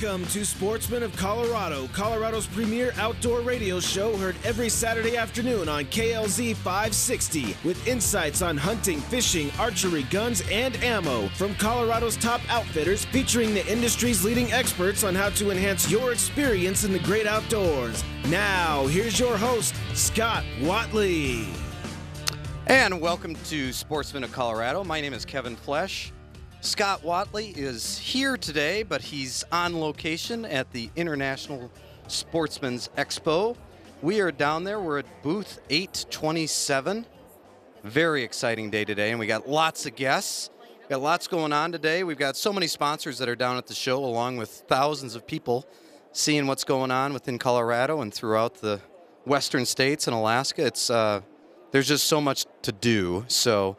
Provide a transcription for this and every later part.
Welcome to Sportsmen of Colorado, Colorado's premier outdoor radio show, heard every Saturday afternoon on KLZ 560, with insights on hunting, fishing, archery, guns, and ammo from Colorado's top outfitters, featuring the industry's leading experts on how to enhance your experience in the great outdoors. Now, here's your host, Scott Watley. And welcome to Sportsmen of Colorado. My name is Kevin Flesh. Scott Watley is here today, but he's on location at the International Sportsman's Expo. We are down there. We're at booth 827. Very exciting day today, and we got lots of guests. Got lots going on today. We've got so many sponsors that are down at the show, along with thousands of people seeing what's going on within Colorado and throughout the western states and Alaska. It's there's just so much to do. So,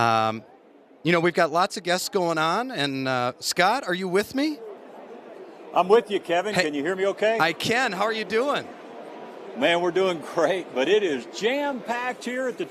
we've got lots of guests going on. And Scott, are you with me? I'm with you, Kevin. Hey, can you hear me okay? I can. How are you doing? Man, we're doing great, but it is jam-packed here at the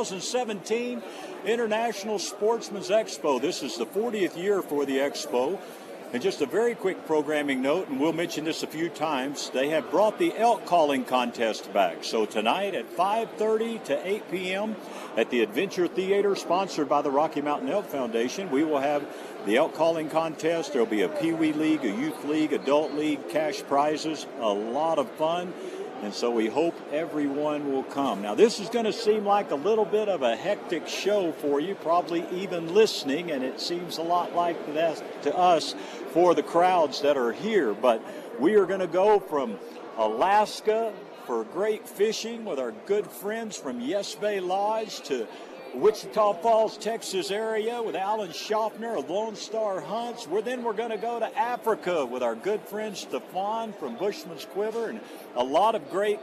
2017 International Sportsman's Expo. This is the 40th year for the Expo. And just a very quick programming note, and we'll mention this a few times, they have brought the elk calling contest back. So tonight at 5:30 to 8 p.m. at the Adventure Theater, sponsored by the Rocky Mountain Elk Foundation, we will have the elk calling contest. There will be a Pee Wee League, a Youth League, Adult League, cash prizes, a lot of fun. And so we hope everyone will come. Now, this is going to seem like a little bit of a hectic show for you, probably even listening, and it seems a lot like that to us for the crowds that are here. But we are going to go from Alaska for great fishing with our good friends from Yes Bay Lodge to Wichita Falls, Texas area with Alan Schaffner of Lone Star Hunts. We're going to go to Africa with our good friend Stefan from Bushman's Quiver, and a lot of great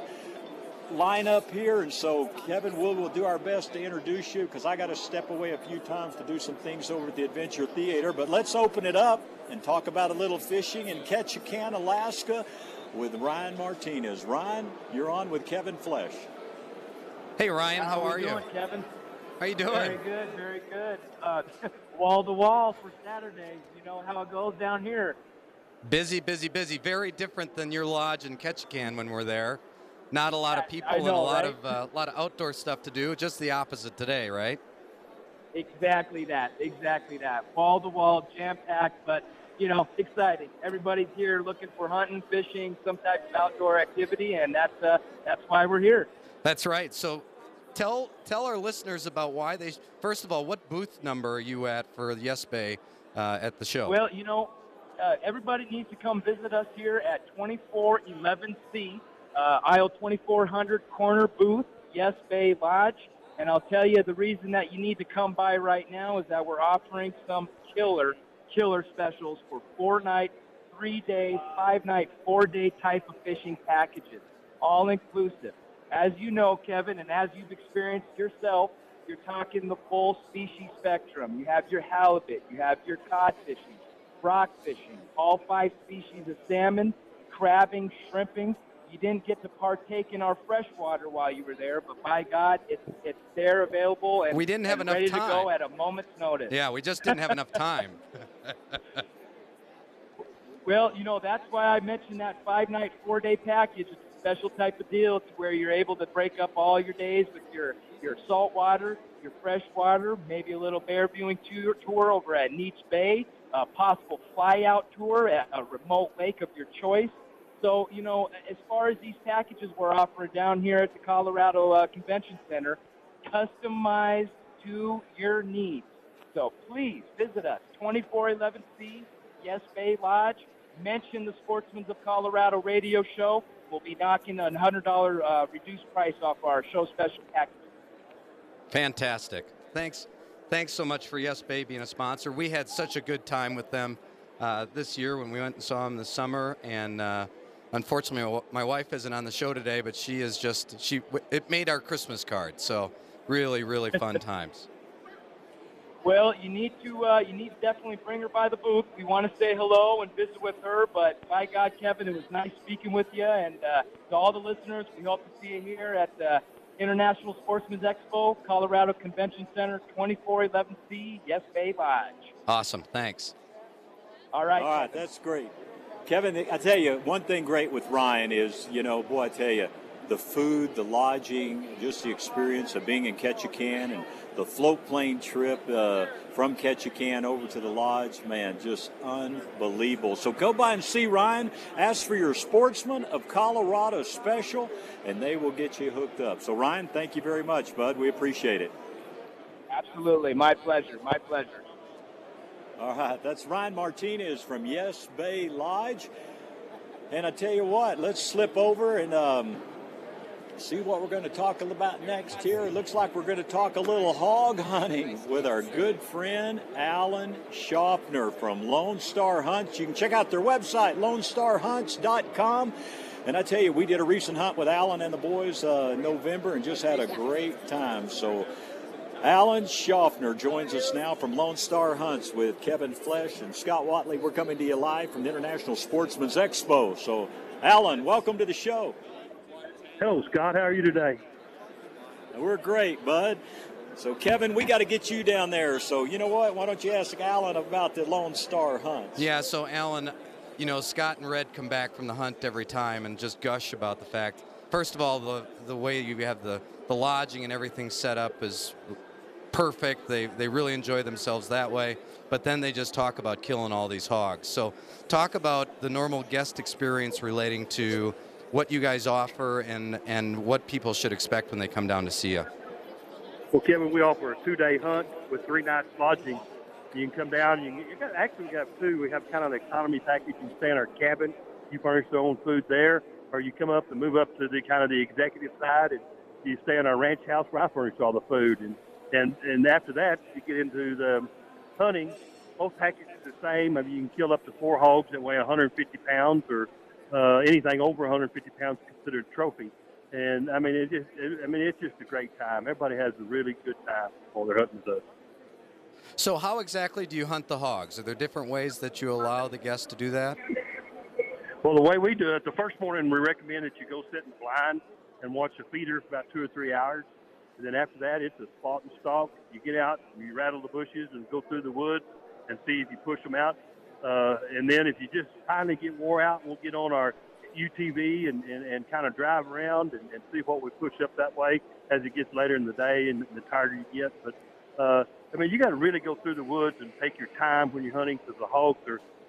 lineup here. And so, Kevin, we'll do our best to introduce you, because I got to step away a few times to do some things over at the Adventure Theater. But let's open it up and talk about a little fishing in Ketchikan, Alaska with Ryan Martinez. Ryan, you're on with Kevin Flesh. Hey, Ryan, how are you? How you doing, Kevin? How you doing? Very good, very good. Wall to wall for Saturday. You know how it goes down here. Busy, busy, busy. Very different than your lodge in Ketchikan when we're there. Not a lot of people and a lot of outdoor stuff to do. Just the opposite today, right? Exactly that. Wall to wall, jam packed, but exciting. Everybody's here looking for hunting, fishing, some type of outdoor activity, and that's why we're here. That's right. So, tell our listeners about why they. First of all, what booth number are you at for Yes Bay at the show? Well, everybody needs to come visit us here at 2411C, aisle 2400, corner booth, Yes Bay Lodge. And I'll tell you, the reason that you need to come by right now is that we're offering some killer specials for 4-night, 3-day, 5-night, 4-day type of fishing packages, all inclusive. As you know, Kevin, and as you've experienced yourself, you're talking the full species spectrum. You have your halibut, you have your cod fishing, rock fishing, all 5 species of salmon, crabbing, shrimping. You didn't get to partake in our freshwater while you were there, but by God, it's there available and we didn't have enough ready time to go at a moment's notice. Yeah, we just didn't have enough time. Well, that's why I mentioned that 5-night, 4-day package. It's a special type of deal to where you're able to break up all your days with your salt water, your fresh water, maybe a little bear viewing tour over at Neats Bay, a possible fly-out tour at a remote lake of your choice. So, as far as these packages we're offering down here at the Colorado Convention Center, customized to your needs. So please visit us, 2411C, Yes Bay Lodge. Mention the Sportsman's of Colorado radio show. We'll be knocking a $100 reduced price off our show special package. Fantastic. Thanks so much for Yes Bay being a sponsor. We had such a good time with them this year when we went and saw them this summer. And unfortunately, my wife isn't on the show today, but it made our Christmas card. So really, really fun times. Well, you need to definitely bring her by the booth. We want to say hello and visit with her, but by God, Kevin, it was nice speaking with you. And to all the listeners, we hope to see you here at the International Sportsman's Expo, Colorado Convention Center, 2411C, Yes Bay Lodge. Awesome. Thanks. All right. All right, that's great. Kevin, I tell you, one thing great with Ryan is, boy, I tell you, the food, the lodging, just the experience of being in Ketchikan and the float plane trip from Ketchikan over to the lodge, man, just unbelievable. So go by and see Ryan. Ask for your Sportsman of Colorado special, and they will get you hooked up. So, Ryan, thank you very much, bud. We appreciate it. Absolutely. My pleasure. My pleasure. All right. That's Ryan Martinez from Yes Bay Lodge. And I tell you what, let's slip over and see what we're going to talk about next here. It looks like we're going to talk a little hog hunting with our good friend Alan Schaffner from Lone Star Hunts. You can check out their website, lonestarhunts.com. And I tell you, we did a recent hunt with Alan and the boys in November and just had a great time. So Alan Schaffner joins us now from Lone Star Hunts with Kevin Flesh and Scott Watley. We're coming to you live from the International Sportsman's Expo. So, Alan, welcome to the show. Hello, Scott. How are you today? We're great, bud. So, Kevin, we got to get you down there. So, you know what? Why don't you ask Alan about the Lone Star Hunts? Yeah, so, Alan, Scott and Red come back from the hunt every time and just gush about the fact, first of all, the way you have the lodging and everything set up is perfect. They really enjoy themselves that way. But then they just talk about killing all these hogs. So, talk about the normal guest experience relating to what you guys offer and what people should expect when they come down to see you. Well, Kevin, we offer a 2-day hunt with 3 nights lodging. You can come down. We have 2. We have kind of the economy package. You can stay in our cabin. You furnish your own food there, or you come up and move up to the kind of the executive side, and you stay in our ranch house where I furnish all the food. And after that, you get into the hunting. Both packages are the same. I mean, you can kill up to 4 hogs that weigh 150 pounds, or anything over 150 pounds considered a trophy. And I mean, it's just a great time. Everybody has a really good time while they're hunting with us. So how exactly do you hunt the hogs? Are there different ways that you allow the guests to do that? Well, the way we do it, the first morning we recommend that you go sit in the blind and watch the feeder for about 2 or 3 hours. And then after that, it's a spot and stalk. You get out, you rattle the bushes and go through the woods and see if you push them out. And then if you just finally get wore out, we'll get on our UTV and kind of drive around and see what we push up that way as it gets later in the day and the tighter you get. But, I mean, you got to really go through the woods and take your time when you're hunting, because the hogs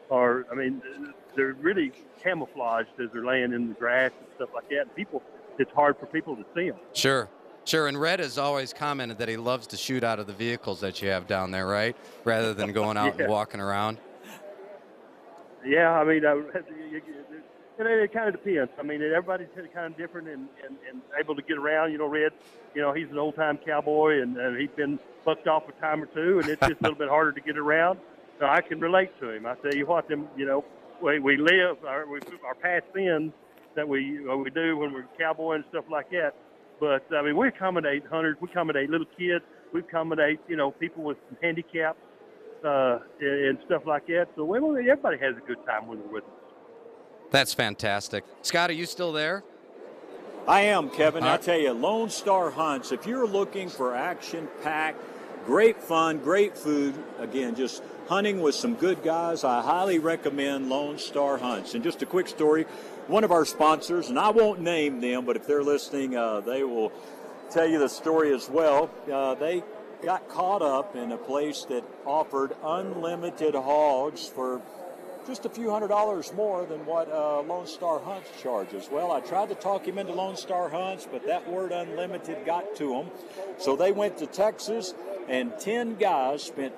they're really camouflaged as they're laying in the grass and stuff like that. And it's hard for people to see them. Sure. And Red has always commented that he loves to shoot out of the vehicles that you have down there, right? Rather than going out and walking around. Yeah, I mean, it kind of depends. I mean, everybody's kind of different and able to get around. Red, he's an old-time cowboy, and he's been bucked off a time or two, and it's just a little bit harder to get around. So I can relate to him. I tell you what, we live our past sins that we do when we're cowboy and stuff like that. But, I mean, we accommodate hunters. We accommodate little kids. We accommodate, people with some handicaps and stuff like that. So everybody has a good time when they're with us. That's fantastic. Scott, are you still there? I am, Kevin. I tell you, Lone Star Hunts, if you're looking for action-packed, great fun, great food, again, just hunting with some good guys, I highly recommend Lone Star Hunts. And just a quick story, one of our sponsors, and I won't name them, but if they're listening, they will tell you the story as well. They got caught up in a place that offered unlimited hogs for just a few $100s more than what Lone Star Hunts charges. Well, I tried to talk him into Lone Star Hunts, but that word unlimited got to him. So they went to Texas, and 10 guys spent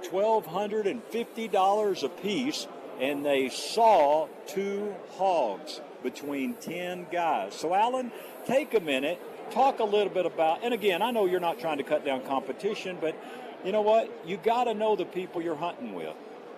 $1,250 apiece, and they saw 2 hogs between 10 guys. So, Alan, take a minute, talk a little bit about, and again, I know you're not trying to cut down competition, but you know what? You got to know the people you're hunting with.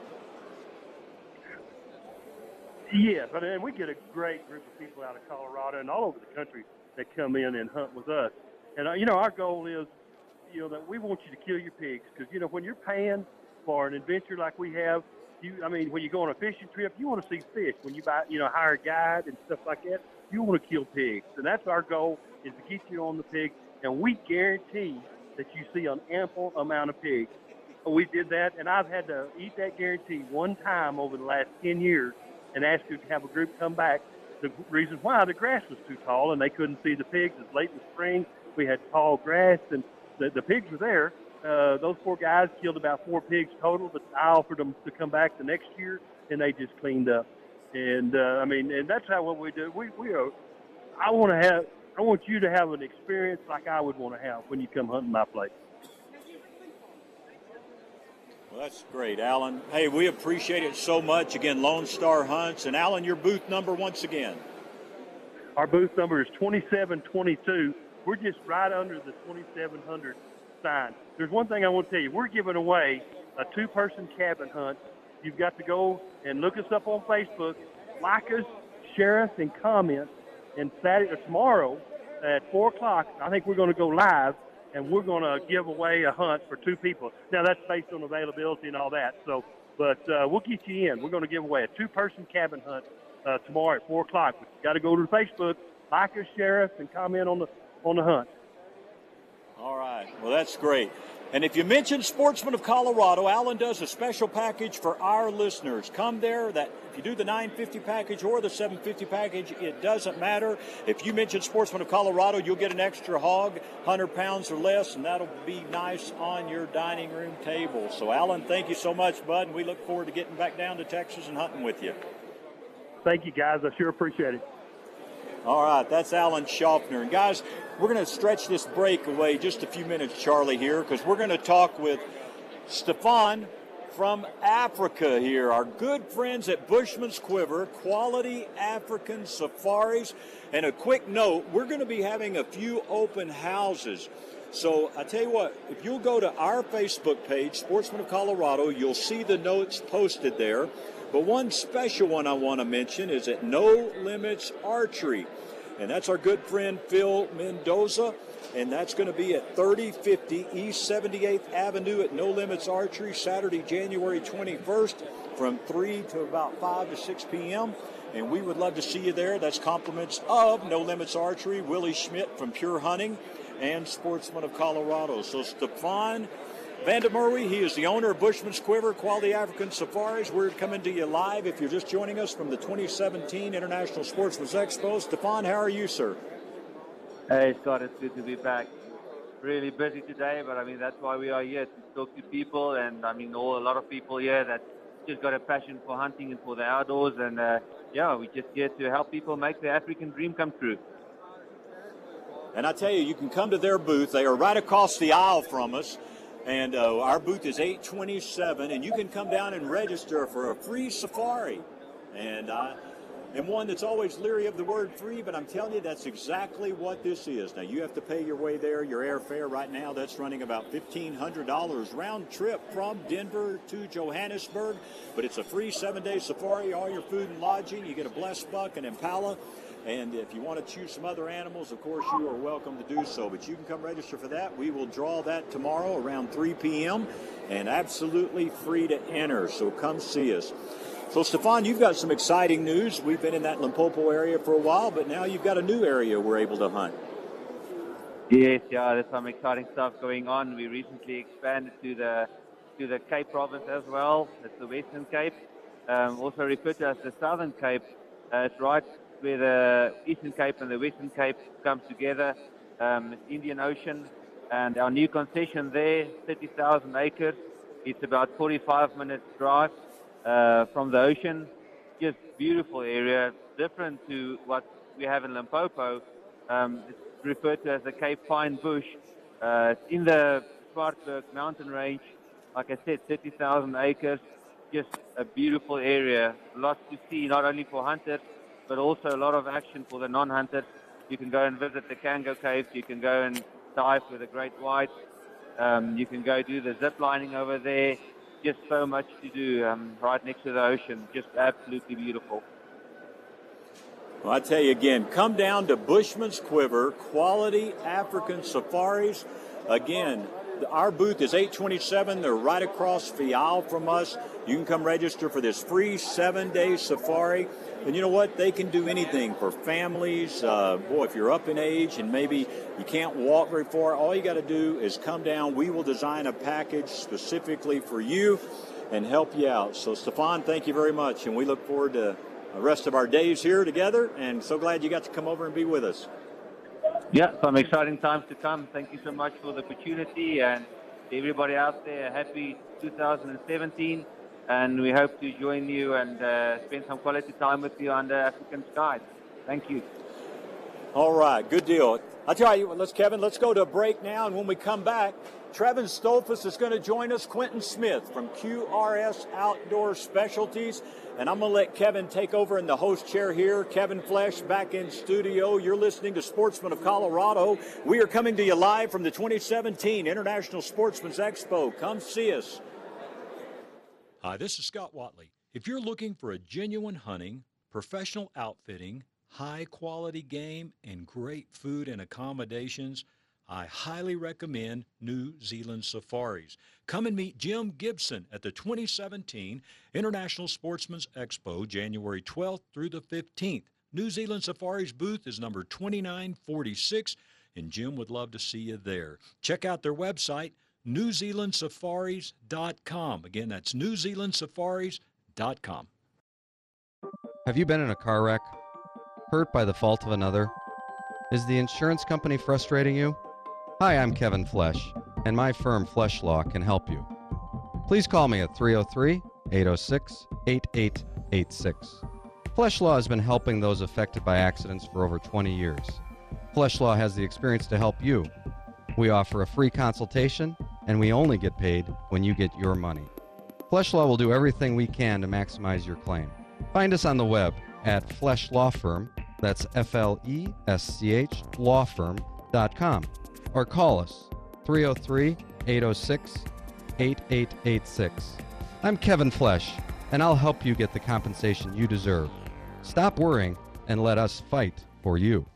Yes, and we get a great group of people out of Colorado and all over the country that come in and hunt with us. And, our goal is, that we want you to kill your pigs, because, when you're paying for an adventure like we have, when you go on a fishing trip, you want to see fish. When you buy, hire a guide and stuff like that, you want to kill pigs. And that's our goal, is to get you on the pig. And we guarantee that you see an ample amount of pigs. We did that, and I've had to eat that guarantee one time over the last 10 years and asked to have a group come back. The reason why, the grass was too tall and they couldn't see the pigs. It's late in the spring. We had tall grass, and the pigs were there. Those poor guys killed about 4 pigs total, but I offered them to come back the next year, and they just cleaned up. And and that's what we do. I want you to have an experience like I would want to have when you come hunting my place. Well, that's great, Alan. Hey, we appreciate it so much. Again, Lone Star Hunts. And, Alan, your booth number once again. Our booth number is 2722. We're just right under the 2700 sign. There's one thing I want to tell you. We're giving away a 2-person cabin hunt. You've got to go and look us up on Facebook, like us, share us, and comment. And tomorrow at 4 o'clock, I think we're going to go live, and we're going to give away a hunt for 2 people. Now, that's based on availability and all that. But we'll get you in. We're going to give away a 2-person cabin hunt tomorrow at 4 o'clock. But you got to go to Facebook, like us, share us, and comment on the hunt. All right. Well, that's great. And if you mention Sportsman of Colorado, Alan does a special package for our listeners. Come there. If you do the $950 package or the $750 package, it doesn't matter. If you mention Sportsman of Colorado, you'll get an extra hog, 100 pounds or less, and that'll be nice on your dining room table. So, Alan, thank you so much, bud, and we look forward to getting back down to Texas and hunting with you. Thank you, guys. I sure appreciate it. All right, that's Alan Schaffner. And, guys, we're going to stretch this break away just a few minutes, Charlie, here, because we're going to talk with Stefan from Africa here, our good friends at Bushman's Quiver, Quality African Safaris. And a quick note, we're going to be having a few open houses. So I tell you what, if you'll go to our Facebook page, Sportsman of Colorado, you'll see the notes posted there. But one special one I want to mention is at No Limits Archery. And that's our good friend Phil Mendoza. And that's going to be at 3050 East 78th Avenue at No Limits Archery, Saturday, January 21st from 3 to about 5 to 6 p.m. And we would love to see you there. That's compliments of No Limits Archery, Willie Schmidt from Pure Hunting, and Sportsman of Colorado. So Stefan Vandermerwe, he is the owner of Bushman's Quiver, Quality African Safaris. We're coming to you live if you're just joining us from the 2017 International Sportsman's Expo. Stefan, how are you, sir? Hey, Scott, it's good to be back. Really busy today, but that's why we are here, to talk to people. And a lot of people here that just got a passion for hunting and for the outdoors. And we're just here to help people make the African dream come true. And I tell you, you can come to their booth. They are right across the aisle from us. And our booth is 827, and you can come down and register for a free safari. And I am one that's always leery of the word free, but I'm telling you, that's exactly what this is. Now, you have to pay your way there, your airfare right now. That's running about $1,500 round trip from Denver to Johannesburg. But it's a free 7-day safari, all your food and lodging. You get a blessed buck, an impala. And if you want to choose some other animals, of course, you are welcome to do so. But you can come register for that. We will draw that tomorrow around 3 p.m. and absolutely free to enter. So come see us. So, Stefan, you've got some exciting news. We've been in that Limpopo area for a while, but now you've got a new area we're able to hunt. Yes, there's some exciting stuff going on. We recently expanded to the Cape Province as well. It's the Western Cape, also referred to as the Southern Cape. It's right where the Eastern Cape and the Western Cape come together. It's Indian Ocean, and our new concession there, 30,000 acres. It's about 45 minutes drive from the ocean. Just beautiful area, different to what we have in Limpopo. It's referred to as the Cape Pine Bush. It's in the Swartberg mountain range. Like I said, 30,000 acres. Just a beautiful area. Lots to see, not only for hunters, but also a lot of action for the non-hunters. You can go and visit the Kango Caves. You can go and dive with the great whites. You can go do the zip lining over there. Just so much to do right next to the ocean. Just absolutely beautiful. Well, I tell you again, come down to Bushman's Quiver, Quality African Safaris. Again, our booth is 827. They're right across the aisle from us. You can come register for this free 7-day safari. And you know what? They can do anything for families. If you're up in age and maybe you can't walk very far, all you got to do is come down. We will design a package specifically for you and help you out. So, Stefan, thank you very much. And we look forward to the rest of our days here together, and so glad you got to come over and be with us. Yeah, some exciting times to come. Thank you so much for the opportunity, and to everybody out there, happy 2017. And we hope to join you and spend some quality time with you under African skies. Thank you. All right, good deal. I'll tell you what, Kevin, let's go to a break now, and when we come back, Trevin Stolfus is going to join us, Quentin Smith from QRS Outdoor Specialties, and I'm going to let Kevin take over in the host chair here. Kevin Flesh back in studio. You're listening to Sportsman of Colorado. We are coming to you live from the 2017 International Sportsman's Expo. Come see us. Hi, this is Scott Watley. If you're looking for a genuine hunting, professional outfitting, high-quality game, and great food and accommodations, I highly recommend New Zealand Safaris. Come and meet Jim Gibson at the 2017 International Sportsman's Expo, January 12th through the 15th. New Zealand Safaris booth is number 2946, and Jim would love to see you there. Check out their website, NewZealandSafaris.com. Again, that's NewZealandSafaris.com. Have you been in a car wreck? Hurt by the fault of another? Is the insurance company frustrating you? Hi, I'm Kevin Flesh, and my firm Flesh Law can help you. Please call me at 303-806-8886. Flesh Law has been helping those affected by accidents for over 20 years. Flesh Law has the experience to help you. We offer a free consultation, and we only get paid when you get your money. Flesh Law will do everything we can to maximize your claim. Find us on the web at Flesh Law Firm, that's F-L-E-S-C-H, lawfirm.com, or call us, 303-806-8886. I'm Kevin Flesh, and I'll help you get the compensation you deserve. Stop worrying and let us fight for you.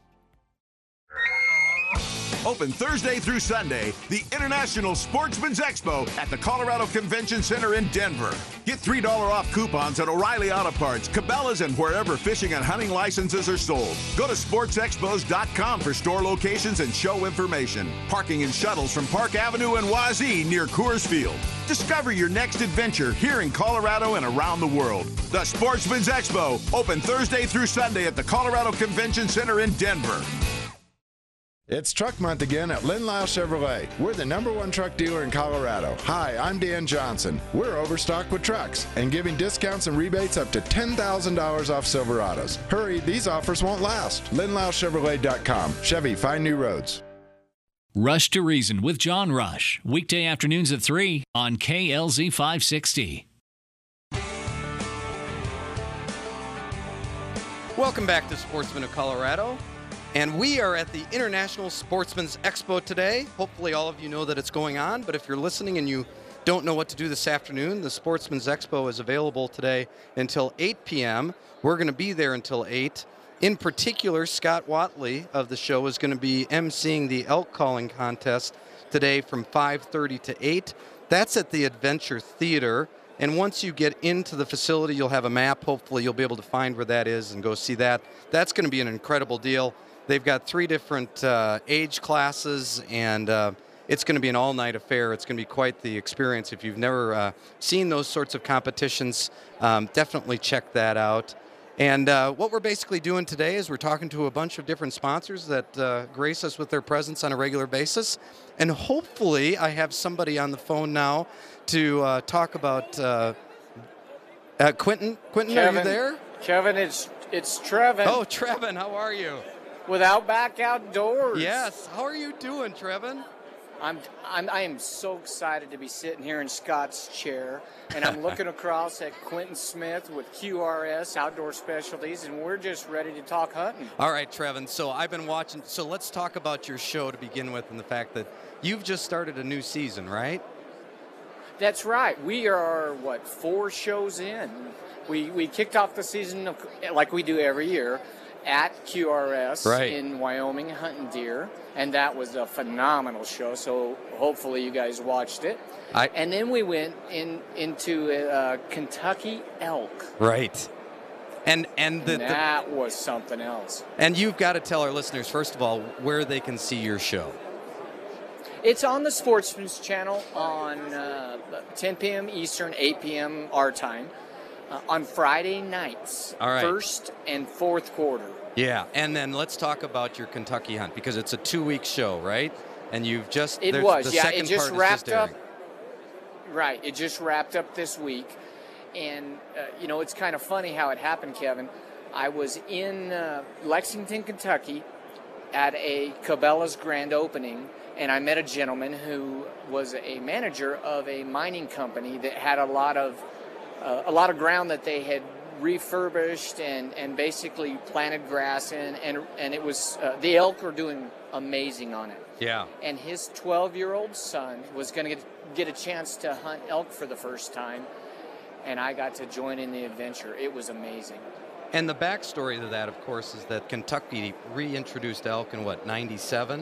Open Thursday through Sunday, the International Sportsman's Expo at the Colorado Convention Center in Denver. Get $3 off coupons at O'Reilly Auto Parts, Cabela's, and wherever fishing and hunting licenses are sold. Go to sportsexpos.com for store locations and show information. Parking and shuttles from Park Avenue and Wazee near Coors Field. Discover your next adventure here in Colorado and around the world. The Sportsman's Expo, open Thursday through Sunday at the Colorado Convention Center in Denver. It's Truck Month again at Lynn Lyle Chevrolet. We're the #1 truck dealer in Colorado. Hi, I'm Dan Johnson. We're overstocked with trucks and giving discounts and rebates up to $10,000 off Silverados. Hurry, these offers won't last. LynnLyleChevrolet.com. Chevy, find new roads. Rush to Reason with John Rush. Weekday afternoons at 3 on KLZ 560. Welcome back to Sportsman of Colorado. And we are at the International Sportsman's Expo today. Hopefully all of you know that it's going on, but if you're listening and you don't know what to do this afternoon, the Sportsman's Expo is available today until 8 p.m. We're going to be there until 8. In particular, Scott Watley of the show is going to be emceeing the elk calling contest today from 5:30 to 8. That's at the Adventure Theater. And once you get into the facility, you'll have a map. Hopefully you'll be able to find where that is and go see that. That's going to be an incredible deal. They've got 3 different age classes, and it's going to be an all-night affair. It's going to be quite the experience. If you've never seen those sorts of competitions, definitely check that out. And what we're basically doing today is we're talking to a bunch of different sponsors that grace us with their presence on a regular basis. And hopefully I have somebody on the phone now to talk about Quentin. Quentin, Kevin, are you there? Kevin, it's Trevin. Oh, Trevin, how are you? With Outback Outdoors. Yes. How are you doing, Trevin? I am so excited to be sitting here in Scott's chair, and I'm looking across at Quentin Smith with QRS Outdoor Specialties, and we're just ready to talk hunting. All right, Trevin. So I've been watching. So let's talk about your show to begin with, and the fact that you've just started a new season, right? That's right. We are 4 shows in. We kicked off the season like we do every year at QRS in Wyoming hunting deer, and that was a phenomenal show, so hopefully you guys watched it. And then we went into Kentucky elk. Right. And that was something else. And you've got to tell our listeners, first of all, where they can see your show. It's on the Sportsman's Channel on 10 p.m. Eastern, 8 p.m. our time. On Friday nights, All right. first and fourth quarter. Yeah, and then let's talk about your Kentucky hunt, because it's a 2-week show, right? And you've just It the was, yeah. second It just part wrapped is just up. airing. Right. It just wrapped up this week, and it's kind of funny how it happened, Kevin. I was in Lexington, Kentucky, at a Cabela's grand opening, and I met a gentleman who was a manager of a mining company that had a lot of ground that they had refurbished and basically planted grass in, and it was the elk were doing amazing on it. Yeah. And his 12-year-old son was going to get a chance to hunt elk for the first time, and I got to join in the adventure. It was amazing. And the backstory to that, of course, is that Kentucky reintroduced elk in, 97?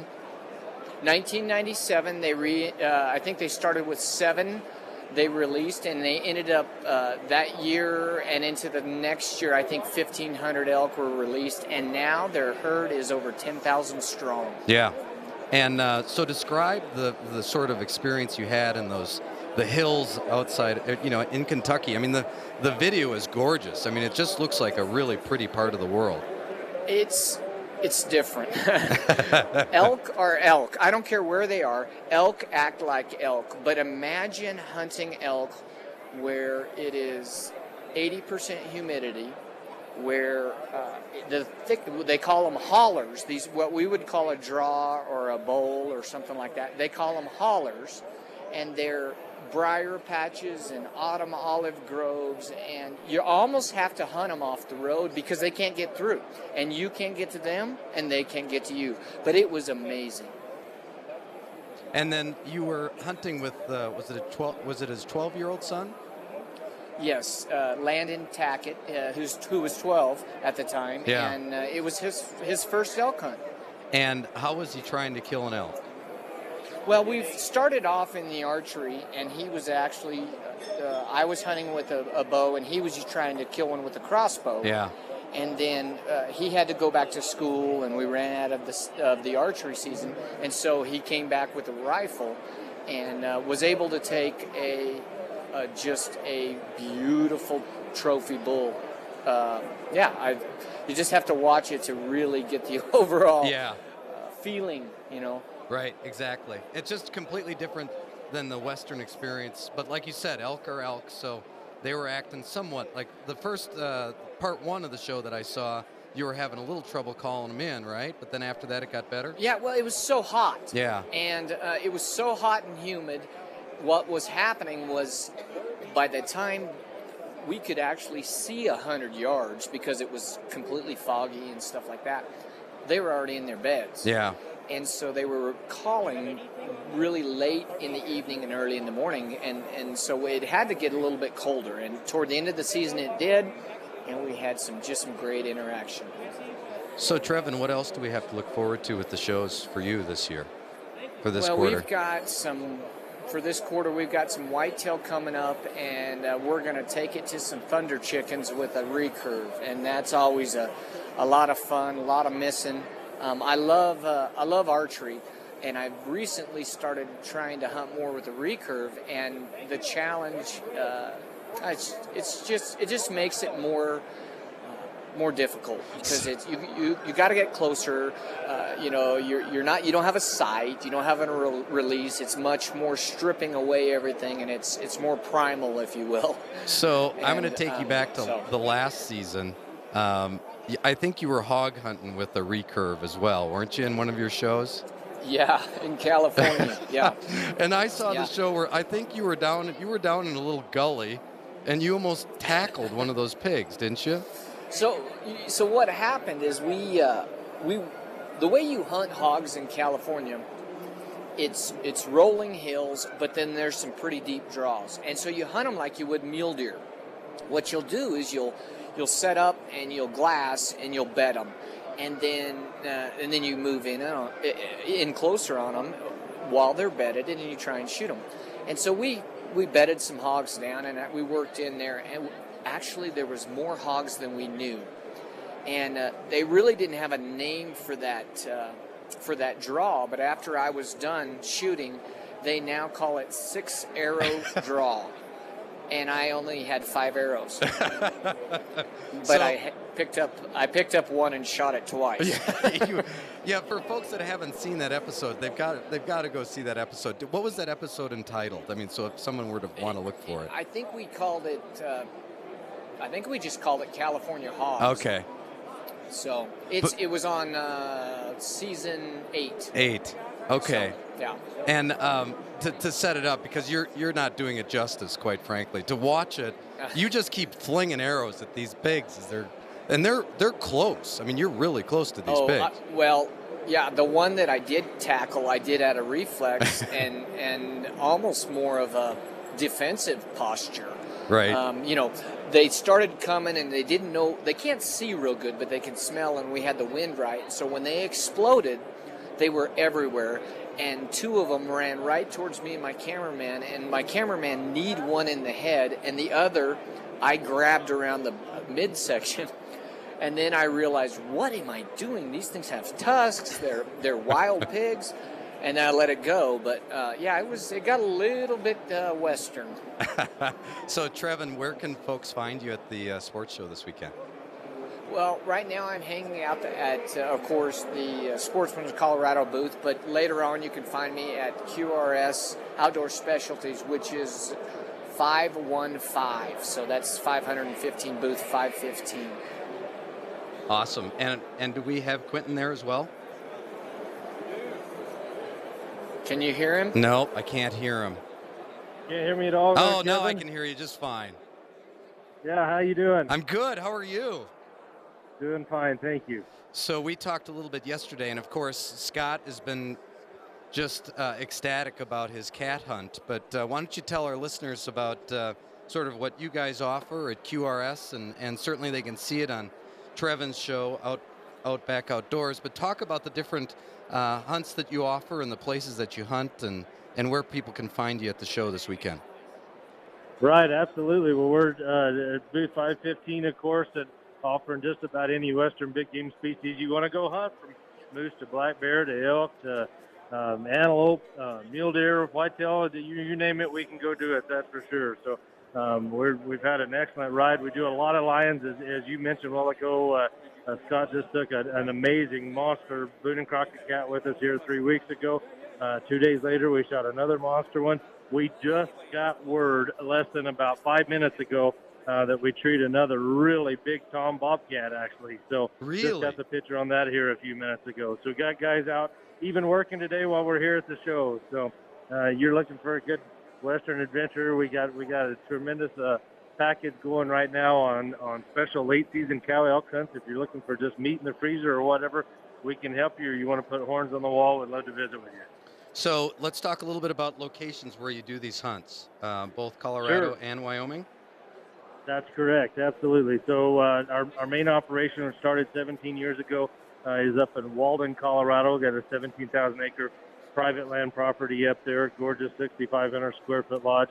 1997, I think they started with 7 they released, and they ended up that year and into the next year, I think 1,500 elk were released, and now their herd is over 10,000 strong. Yeah. And so describe the sort of experience you had in the hills outside, in Kentucky. I mean, the video is gorgeous. I mean, it just looks like a really pretty part of the world. It's different. Elk are elk. I don't care where they are. Elk act like elk. But imagine hunting elk where it is 80% humidity, where they call them haulers. These, what we would call a draw or a bowl or something like that. They call them haulers, and they're briar patches and autumn olive groves, and you almost have to hunt them off the road because they can't get through, and you can't get to them and they can't get to you. But it was amazing. And then you were hunting with was it his 12-year-old son? Yes, Landon Tackett, who was 12 at the time. Yeah. And it was his first elk hunt. And how was he trying to kill an elk? Well, we started off in the archery, and he was actually, I was hunting with a bow, and he was just trying to kill one with a crossbow. Yeah. And then he had to go back to school, and we ran out of the archery season, and so he came back with a rifle, and was able to take just a beautiful trophy bull. You just have to watch it to really get the overall feeling, Right, exactly. It's just completely different than the Western experience. But like you said, elk are elk, so they were acting somewhat like the first part 1 of the show that I saw. You were having a little trouble calling them in, right? But then after that, it got better? Yeah, well, it was so hot. Yeah. And it was so hot and humid. What was happening was by the time we could actually see 100 yards, because it was completely foggy and stuff like that, they were already in their beds. Yeah. And so they were calling really late in the evening and early in the morning, and so it had to get a little bit colder. And toward the end of the season, it did, and we had some great interaction. So, Trevin, what else do we have to look forward to with the shows for you this year, for this quarter? Well, we've got for this quarter, we've got some whitetail coming up, and we're going to take it to some thunder chickens with a recurve, and that's always a lot of fun, a lot of missing. I love archery, and I've recently started trying to hunt more with a recurve, and the challenge, it just makes it more difficult, because it's you got to get closer. You don't have a sight, you don't have a release. It's much more stripping away everything, and it's more primal, if you will. So I'm going to take you back to the last season. I think you were hog hunting with a recurve as well, weren't you, in one of your shows? Yeah, in California. Yeah. And I saw the show where I think you were down in a little gully, and you almost tackled one of those pigs, didn't you? So what happened is we the way you hunt hogs in California, it's rolling hills, but then there's some pretty deep draws, and so you hunt them like you would mule deer. What you'll do is you'll set up and you'll glass and you'll bed them, and then you move in closer on them while they're bedded, and then you try and shoot them. And so we bedded some hogs down, and we worked in there, and actually there was more hogs than we knew, and they really didn't have a name for that draw. But after I was done shooting, they now call it 6-arrow draw. and I only had 5 arrows. But So- I picked up one and shot it twice. Yeah, for folks that haven't seen that episode, they've got to go see that episode. What was that episode entitled? I mean, so if someone were to want to look for it. I think we called it. I think we just called it California Hogs. Okay. So it was on season 8. 8. Okay. So, yeah. And to set it up, because you're not doing it justice, quite frankly. To watch it, you just keep flinging arrows at these pigs. They're close. I mean, you're really close to these pigs. Well, yeah, the one that I did tackle, I did at a reflex and almost more of a defensive posture. Right. They started coming and they didn't know, they can't see real good, but they can smell, and we had the wind right. So when they exploded, they were everywhere. And 2 of them ran right towards me and my cameraman kneed one in the head, and the other I grabbed around the midsection. And then I realized, what am I doing? These things have tusks. They're wild pigs. And I let it go. But, it got a little bit Western. So, Trevin, where can folks find you at the sports show this weekend? Well, right now I'm hanging out at, of course, the Sportsman's Colorado booth. But later on you can find me at QRS Outdoor Specialties, which is 515. So that's 515, booth 515. Awesome. And do we have Quentin there as well? Can you hear him? No, I can't hear him. Can't hear me at all? Oh, no, I Kevin? can hear you just fine. Yeah, how you doing? I'm good. How are you? Doing fine, thank you. So we talked a little bit yesterday, and of course, Scott has been just ecstatic about his cat hunt. But why don't you tell our listeners about sort of what you guys offer at QRS, and certainly they can see it on Trevin's show, Outback Outdoors. But talk about the different hunts that you offer and the places that you hunt, and where people can find you at the show this weekend. Right, absolutely. Well, we're at booth 515, of course, and offering just about any western big game species you want to go hunt, from moose to black bear to elk to antelope, mule deer, whitetail, you name it, we can go do it, that's for sure. So we've had an excellent ride. We do a lot of lions, as you mentioned a while ago. Scott just took an amazing monster Boone and Crockett cat with us here 3 weeks ago. 2 days later, we shot another monster one. We just got word less than about 5 minutes ago that we treated another really big tom bobcat, actually. So really? Just got the picture on that here a few minutes ago. So we got guys out even working today while we're here at the show. So you're looking for a good western adventure. We got a tremendous package going right now on special late season cow elk hunts. If you're looking for just meat in the freezer or whatever, we can help you. Or you want to put horns on the wall, we'd love to visit with you. So let's talk a little bit about locations where you do these hunts, both Colorado Sure. and Wyoming. That's correct, absolutely. So our main operation, which started 17 years ago, is up in Walden, Colorado. Got a 17,000-acre private land property up there, gorgeous 6,500 square foot lodge.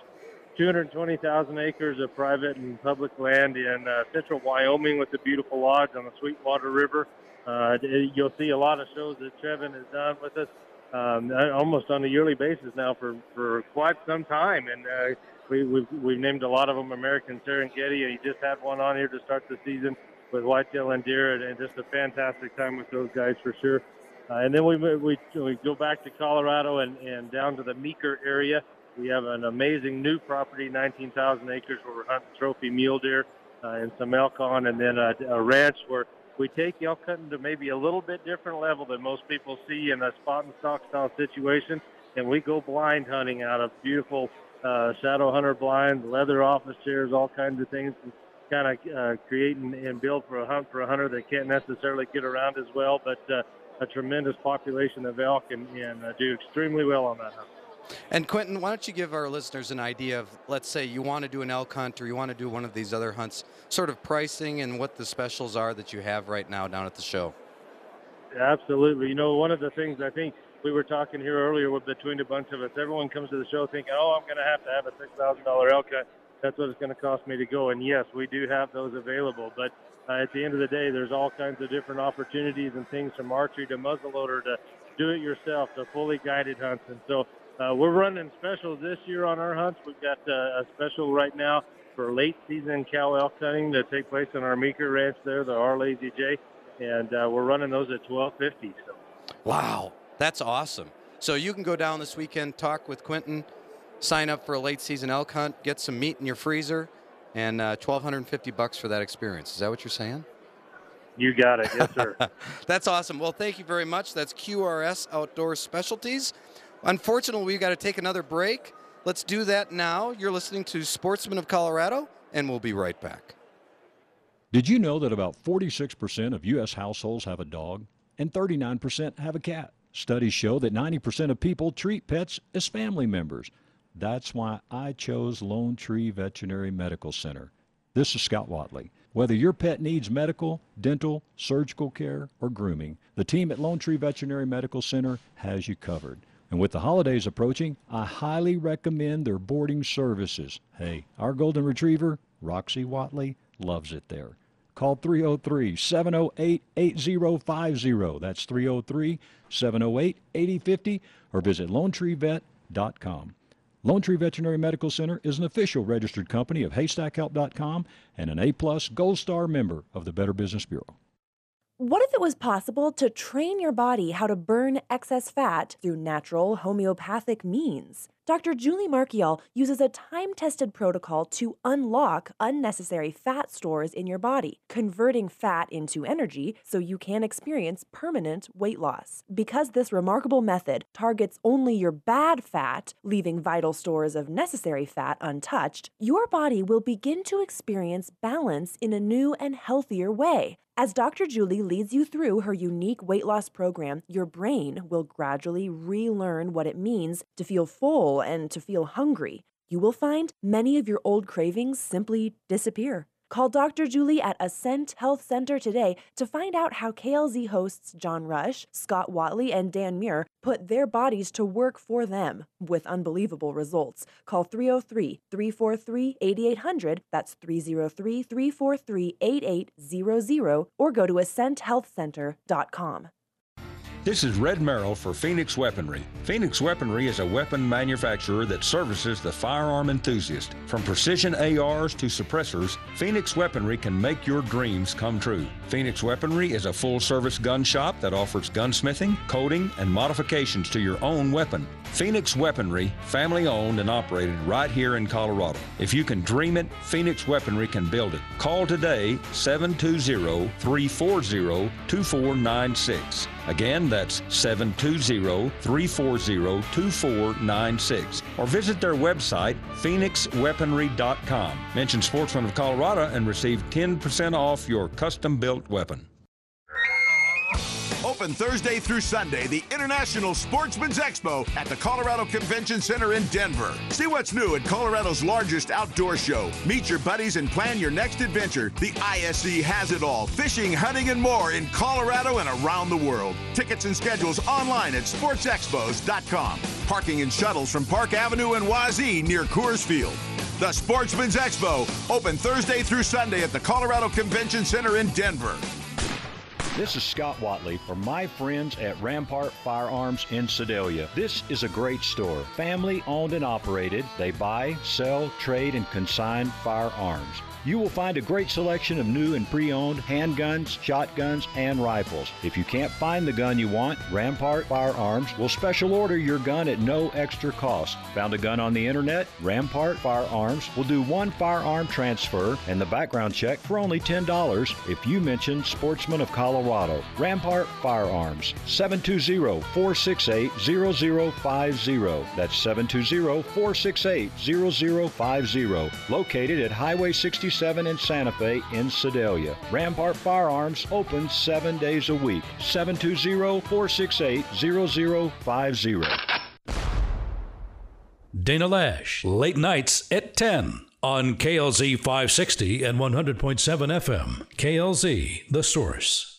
220,000 acres of private and public land in central Wyoming with the beautiful lodge on the Sweetwater River. You'll see a lot of shows that Trevin has done with us almost on a yearly basis now for quite some time. And we've named a lot of them American Serengeti, and he just had one on here to start the season with whitetail and deer, and just a fantastic time with those guys for sure. And then we go back to Colorado and down to the Meeker area. We have an amazing new property, 19,000 acres, where we're hunting trophy mule deer and some elk on, and then a ranch where we take elk hunting to maybe a little bit different level than most people see in a spot and stalk style situation, and we go blind hunting out of beautiful shadow hunter blinds, leather office chairs, all kinds of things, and kind of create and build for a hunter that can't necessarily get around as well, but a tremendous population of elk and do extremely well on that hunt. And Quentin, why don't you give our listeners an idea of, let's say you want to do an elk hunt or you want to do one of these other hunts, sort of pricing and what the specials are that you have right now down at the show. Absolutely. You know, one of the things I think we were talking here earlier between a bunch of us, everyone comes to the show thinking, oh, I'm going to have a $6,000 elk hunt. That's what it's going to cost me to go. And yes, we do have those available. But at the end of the day, there's all kinds of different opportunities and things from archery to muzzleloader to do-it-yourself to fully guided hunts. And so We're running specials this year on our hunts. We've got a special right now for late season cow elk hunting to take place on our Meeker Ranch there, the R Lazy J, and we're running those at $12.50. So. Wow, that's awesome. So you can go down this weekend, talk with Quentin, sign up for a late season elk hunt, get some meat in your freezer, and $1,250 for that experience. Is that what you're saying? You got it. Yes, sir. That's awesome. Well, thank you very much. That's QRS Outdoor Specialties. Unfortunately, we've got to take another break. Let's do that now. You're listening to Sportsman of Colorado, and we'll be right back. Did you know that about 46% of U.S. households have a dog and 39% have a cat? Studies show that 90% of people treat pets as family members. That's why I chose Lone Tree Veterinary Medical Center. This is Scott Watley. Whether your pet needs medical, dental, surgical care, or grooming, the team at Lone Tree Veterinary Medical Center has you covered. And with the holidays approaching, I highly recommend their boarding services. Hey, our golden retriever, Roxy Watley, loves it there. Call 303-708-8050. That's 303-708-8050, or visit LoneTreeVet.com. Lone Tree Veterinary Medical Center is an official registered company of HaystackHelp.com and an A+ Gold Star member of the Better Business Bureau. What if it was possible to train your body how to burn excess fat through natural homeopathic means? Dr. Julie Marchiol uses a time-tested protocol to unlock unnecessary fat stores in your body, converting fat into energy so you can experience permanent weight loss. Because this remarkable method targets only your bad fat, leaving vital stores of necessary fat untouched, your body will begin to experience balance in a new and healthier way. As Dr. Julie leads you through her unique weight loss program, your brain will gradually relearn what it means to feel full and to feel hungry. You will find many of your old cravings simply disappear. Call Dr. Julie at Ascent Health Center today to find out how KLZ hosts John Rush, Scott Watley, and Dan Muir put their bodies to work for them with unbelievable results. Call 303-343-8800, that's 303-343-8800, or go to AscentHealthCenter.com. This is Red Merrill for Phoenix Weaponry. Phoenix Weaponry is a weapon manufacturer that services the firearm enthusiast. From precision ARs to suppressors, Phoenix Weaponry can make your dreams come true. Phoenix Weaponry is a full-service gun shop that offers gunsmithing, coating, and modifications to your own weapon. Phoenix Weaponry, family-owned and operated right here in Colorado. If you can dream it, Phoenix Weaponry can build it. Call today, 720-340-2496. Again, that's 720-340-2496. Or visit their website, phoenixweaponry.com. Mention Sportsman of Colorado and receive 10% off your custom-built weapon. Open Thursday through Sunday, the International Sportsman's Expo at the Colorado Convention Center in Denver. See what's new at Colorado's largest outdoor show. Meet your buddies and plan your next adventure. The ISE has it all. Fishing, hunting, and more in Colorado and around the world. Tickets and schedules online at sportsexpos.com. Parking and shuttles from Park Avenue and Wazee near Coors Field. The Sportsman's Expo, open Thursday through Sunday at the Colorado Convention Center in Denver. This is Scott Watley for my friends at Rampart Firearms in Sedalia. This is a great store, family owned and operated. They buy, sell, trade, and consign firearms. You will find a great selection of new and pre-owned handguns, shotguns, and rifles. If you can't find the gun you want, Rampart Firearms will special order your gun at no extra cost. Found a gun on the internet? Rampart Firearms will do one firearm transfer and the background check for only $10 if you mention Sportsman of Colorado. Rampart Firearms, 720-468-0050. That's 720-468-0050. Located at Highway 67 in Santa Fe in Sedalia. Rampart Firearms open 7 days a week. 720-468-0050. Dana Lash, late nights at 10 on KLZ 560 and 100.7 FM. KLZ, The Source.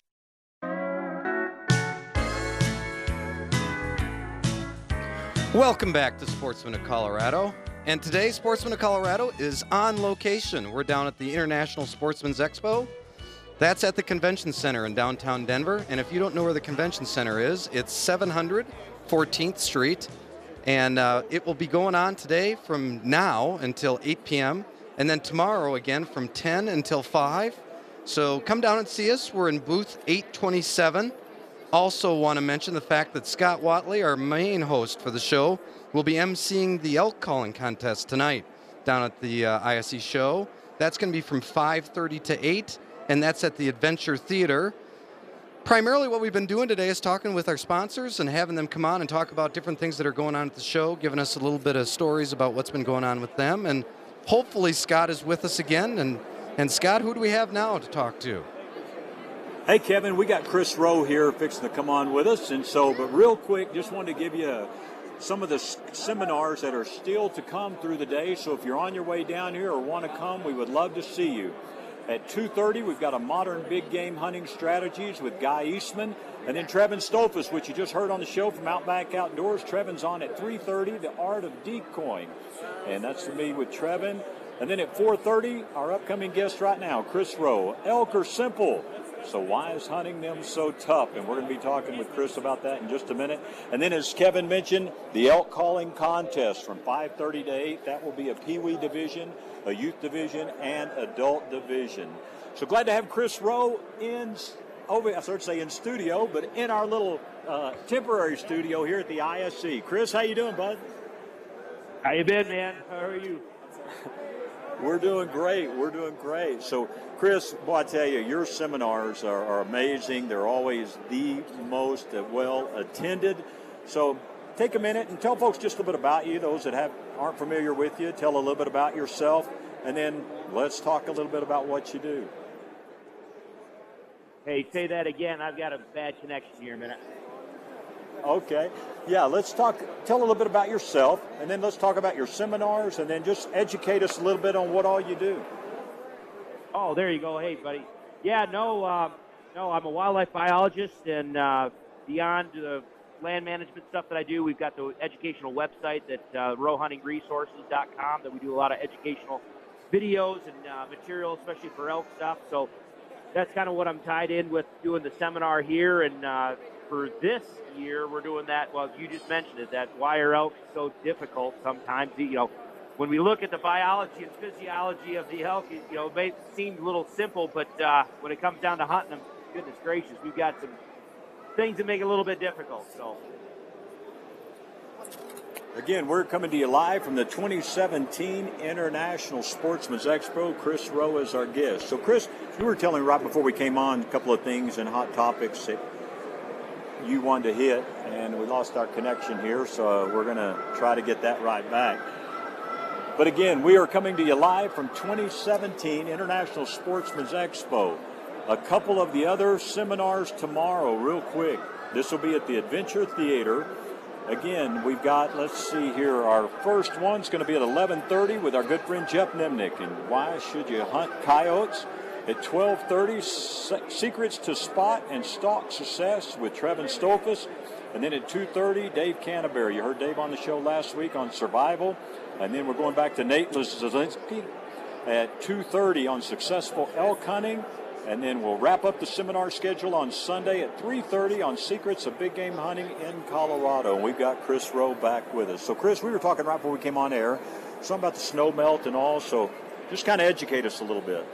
Welcome back to Sportsman of Colorado. And today, Sportsman of Colorado is on location. We're down at the International Sportsman's Expo. That's at the Convention Center in downtown Denver. And if you don't know where the Convention Center is, it's 700 14th Street. And it will be going on today from now until 8 p.m. and then tomorrow again from 10 until 5. So come down and see us. We're in booth 827. Also want to mention the fact that Scott Watley, our main host for the show, will be emceeing the elk calling contest tonight down at the ISE show. That's going to be from 5:30 to 8, and that's at the Adventure Theater. Primarily what we've been doing today is talking with our sponsors and having them come on and talk about different things that are going on at the show, giving us a little bit of stories about what's been going on with them. And hopefully Scott is with us again. And Scott, who do we have now to talk to? Hey, Kevin, we got Chris Rowe here fixing to come on with us. But real quick, just wanted to give you some of the seminars that are still to come through the day. So if you're on your way down here or want to come, we would love to see you. At 2:30, we've got a modern big game hunting strategies with Guy Eastman. And then Trevin Stolfus, which you just heard on the show from Outback Outdoors. Trevin's on at 3:30, The Art of Decoying. And that's for me with Trevin. And then at 4:30, our upcoming guest right now, Chris Rowe. Elk are simple, so why is hunting them so tough? And we're going to be talking with Chris about that in just a minute. And then as Kevin mentioned, the elk calling contest from 5:30 to 8. That will be a Pee-wee division, a youth division, and adult division. So glad to have Chris Rowe in studio, but in our little temporary studio here at the ISE. Chris, how you doing, bud? How you been, man? How are you? We're doing great. We're doing great. So, Chris, boy, I tell you, your seminars are amazing. They're always the most well attended. So take a minute and tell folks just a little bit about you, those that aren't familiar with you. Tell a little bit about yourself, and then let's talk a little bit about what you do. Hey, say that again. I've got a bad connection here a minute. Okay. Yeah, let's tell a little bit about yourself, and then let's talk about your seminars, and then just educate us a little bit on what all you do. Oh, there you go. Hey, buddy. Yeah, no, I'm a wildlife biologist, and beyond the land management stuff that I do, we've got the educational website that's rowhuntingresources.com that we do a lot of educational videos and material, especially for elk stuff. So that's kind of what I'm tied in with doing the seminar here, and for this year, we're doing that. Well, you just mentioned it, that why are elk so difficult sometimes. When we look at the biology and physiology of the elk, it may seem a little simple, but when it comes down to hunting them, goodness gracious, we've got some things that make it a little bit difficult. So, again, we're coming to you live from the 2017 International Sportsman's Expo. Chris Rowe is our guest. So, Chris, you were telling me right before we came on a couple of things and hot topics that you wanted to hit, and we lost our connection here, so we're going to try to get that right back. But again, we are coming to you live from 2017 International Sportsman's Expo. A couple of the other seminars tomorrow, real quick. This will be at the Adventure Theater. Again, we've got, let's see here, our first one's going to be at 11:30 with our good friend Jeff Nimnick. And why should you hunt coyotes? At 12:30, Secrets to Spot and Stalk Success with Trevin Stolfus. And then at 2:30, Dave Canterbury. You heard Dave on the show last week on survival. And then we're going back to Nate Lazinski at 2:30 on successful elk hunting. And then we'll wrap up the seminar schedule on Sunday at 3:30 on secrets of big game hunting in Colorado. And we've got Chris Rowe back with us. So, Chris, we were talking right before we came on air, something about the snow melt and all. So just kind of educate us a little bit.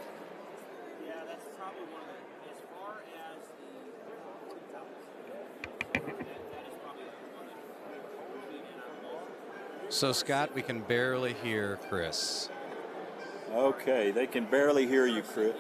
So, Scott, we can barely hear Chris. Okay, they can barely hear you, Chris.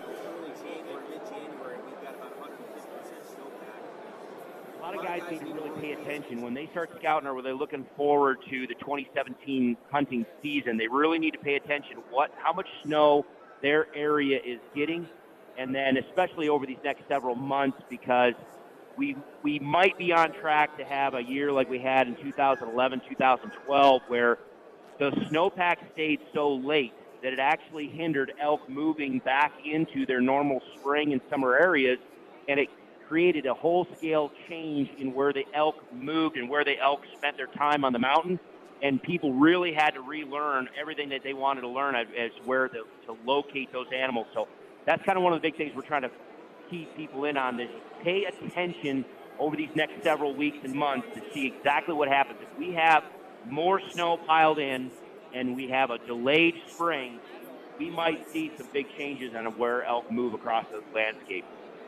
A lot of guys need to really pay attention. When they start scouting or when they're looking forward to the 2017 hunting season, they really need to pay attention how much snow their area is getting, and then especially over these next several months, because we might be on track to have a year like we had in 2011, 2012, where the snowpack stayed so late that it actually hindered elk moving back into their normal spring and summer areas, and it created a whole-scale change in where the elk moved and where the elk spent their time on the mountain, and people really had to relearn everything that they wanted to learn as where to locate those animals. So that's kind of one of the big things we're trying to keep people in on, this. Pay attention over these next several weeks and months to see exactly what happens. If we have more snow piled in and we have a delayed spring, we might see some big changes on where elk move across the landscape.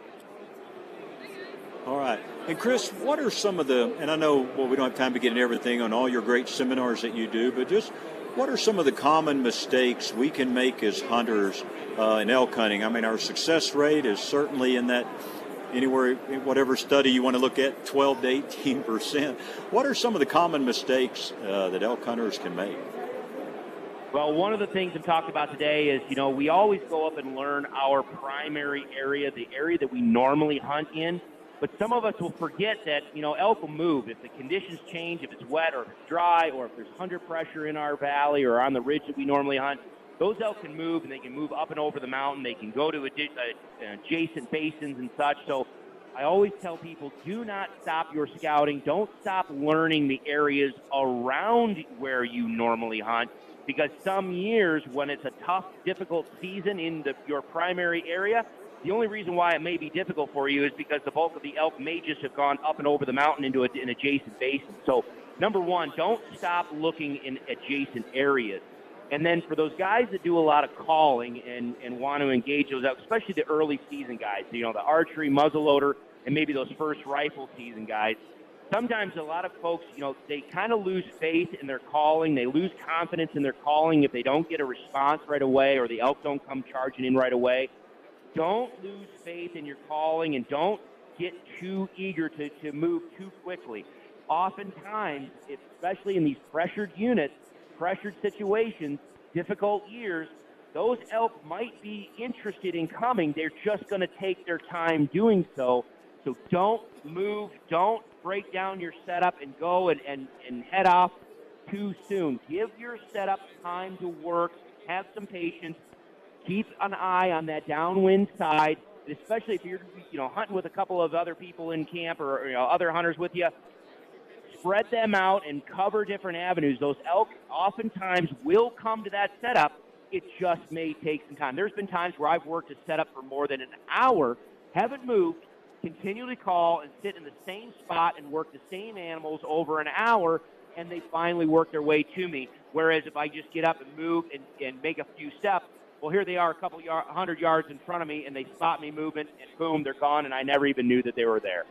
All right. And Chris, what are some of the, and I know, well, we don't have time to get into everything on all your great seminars that you do, but just what are some of the common mistakes we can make as hunters in elk hunting? I mean, our success rate is certainly in that anywhere, whatever study you want to look at, 12 to 18%. What are some of the common mistakes that elk hunters can make? Well, one of the things I've talked about today is, we always go up and learn our primary area, the area that we normally hunt in. But some of us will forget that, elk will move. If the conditions change, if it's wet or if it's dry or if there's under pressure in our valley or on the ridge that we normally hunt, those elk can move, and they can move up and over the mountain. They can go to adjacent basins and such. So I always tell people, do not stop your scouting. Don't stop learning the areas around where you normally hunt, because some years when it's a tough, difficult season in your primary area, the only reason why it may be difficult for you is because the bulk of the elk may just have gone up and over the mountain into an adjacent basin. So, number one, don't stop looking in adjacent areas. And then for those guys that do a lot of calling and want to engage those elk, especially the early season guys, the archery, muzzleloader, and maybe those first rifle season guys, sometimes a lot of folks, they kind of lose faith in their calling. They lose confidence in their calling if they don't get a response right away or the elk don't come charging in right away. Don't lose faith in your calling, and don't get too eager to move too quickly. Oftentimes, especially in these pressured units, pressured situations, difficult years, those elk might be interested in coming. They're just going to take their time doing so. So don't move. Don't break down your setup and go and head off too soon. Give your setup time to work. Have some patience. Keep an eye on that downwind side, especially if you're, hunting with a couple of other people in camp or other hunters with you. Spread them out and cover different avenues. Those elk oftentimes will come to that setup. It just may take some time. There's been times where I've worked a setup for more than an hour, haven't moved, continually call and sit in the same spot and work the same animals over an hour, and they finally work their way to me. Whereas if I just get up and move and make a few steps, well, here they are a couple 100 yards in front of me, and they spot me moving, and boom, they're gone, and I never even knew that they were there.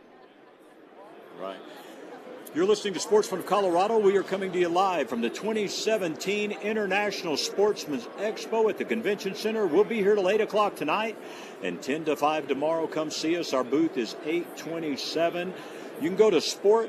Right. You're listening to Sportsman of Colorado. We are coming to you live from the 2017 International Sportsman's Expo at the Convention Center. We'll be here till 8 o'clock tonight and 10 to 5 tomorrow. Come see us. Our booth is 827. You can go to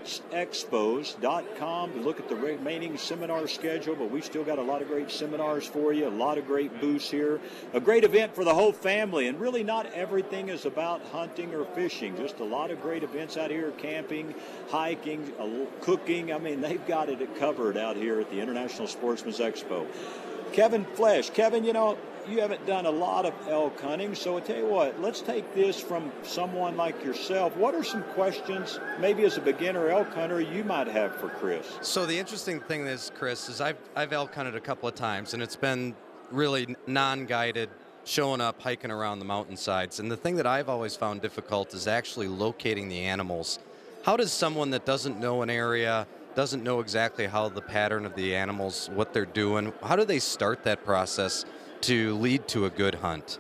sportsexpos.com to look at the remaining seminar schedule, but we still got a lot of great seminars for you, a lot of great booths here, a great event for the whole family, and really not everything is about hunting or fishing, just a lot of great events out here, camping, hiking, cooking. I mean, they've got it covered out here at the International Sportsman's Expo. Kevin Flesh. Kevin, you haven't done a lot of elk hunting, so I tell you what, let's take this from someone like yourself. What are some questions, maybe as a beginner elk hunter, you might have for Chris? So the interesting thing is, Chris, is I've elk hunted a couple of times, and it's been really non-guided, showing up, hiking around the mountainsides. And the thing that I've always found difficult is actually locating the animals. How does someone that doesn't know an area, doesn't know exactly how the pattern of the animals, what they're doing, how do they start that process to lead to a good hunt?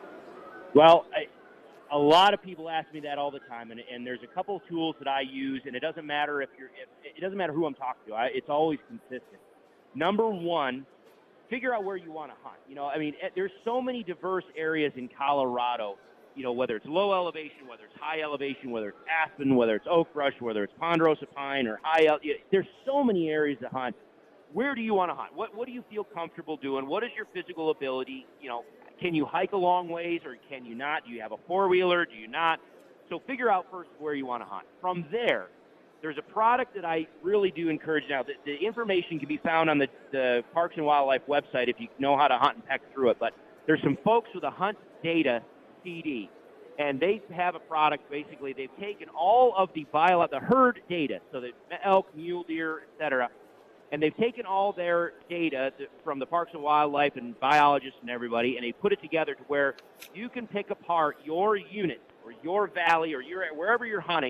Well, a lot of people ask me that all the time, and there's a couple of tools that I use, and it doesn't matter it doesn't matter who I'm talking to. It's always consistent. Number one, figure out where you want to hunt. There's so many diverse areas in Colorado. Whether it's low elevation, whether it's high elevation, whether it's aspen, whether it's oak brush, whether it's ponderosa pine or there's so many areas to hunt. Where do you want to hunt? What do you feel comfortable doing? What is your physical ability? Can you hike a long ways or can you not? Do you have a four-wheeler? Do you not? So figure out first where you want to hunt. From there, there's a product that I really do encourage now. The information can be found on the Parks and Wildlife website if you know how to hunt and peck through it. But there's some folks with a Hunt Data CD, and they have a product. Basically, they've taken all of the herd data, so the elk, mule deer, etc., and they've taken all their data from the Parks and Wildlife and biologists and everybody, and they put it together to where you can pick apart your unit or your valley or wherever you're hunting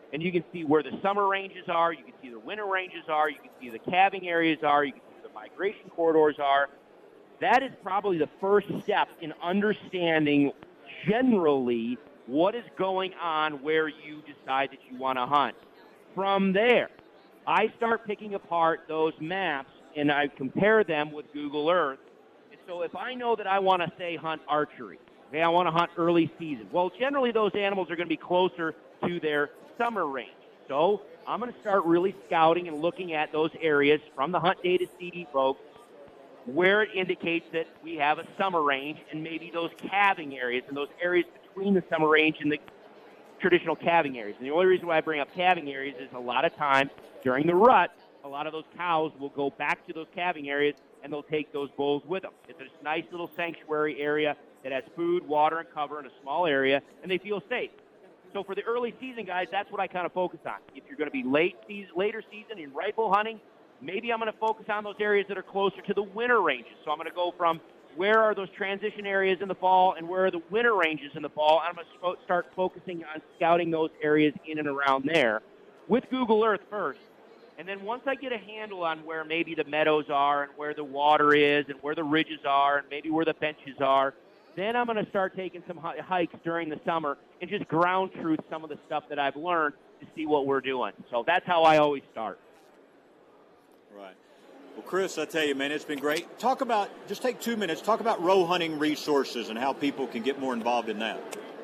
and you can see where the summer ranges are, you can see the winter ranges are, you can see the calving areas are, you can see where the migration corridors are. That is probably the first step in understanding generally what is going on where you decide that you want to hunt. From there, I start picking apart those maps, and I compare them with Google Earth. And so if I know that I want to, say, hunt archery, okay, I want to hunt early season, well, generally those animals are going to be closer to their summer range. So I'm going to start really scouting and looking at those areas from the Hunt Data CD folks where it indicates that we have a summer range, and maybe those calving areas and those areas between the summer range and the traditional calving areas. And the only reason why I bring up calving areas is a lot of times during the rut, a lot of those cows will go back to those calving areas and they'll take those bulls with them. It's a nice little sanctuary area that has food, water, and cover in a small area, and they feel safe. So for the early season guys, that's what I kind of focus on. If you're going to be later season in rifle hunting, maybe I'm going to focus on those areas that are closer to the winter ranges. So I'm going to go from where are those transition areas in the fall and where are the winter ranges in the fall. I'm going to start focusing on scouting those areas in and around there with Google Earth first. And then once I get a handle on where maybe the meadows are and where the water is and where the ridges are and maybe where the benches are, then I'm going to start taking some hikes during the summer and just ground truth some of the stuff that I've learned to see what we're doing. So that's how I always start. Right. Well, Chris, I tell you, man, it's been great. Just take 2 minutes, talk about roe hunting resources and how people can get more involved in that.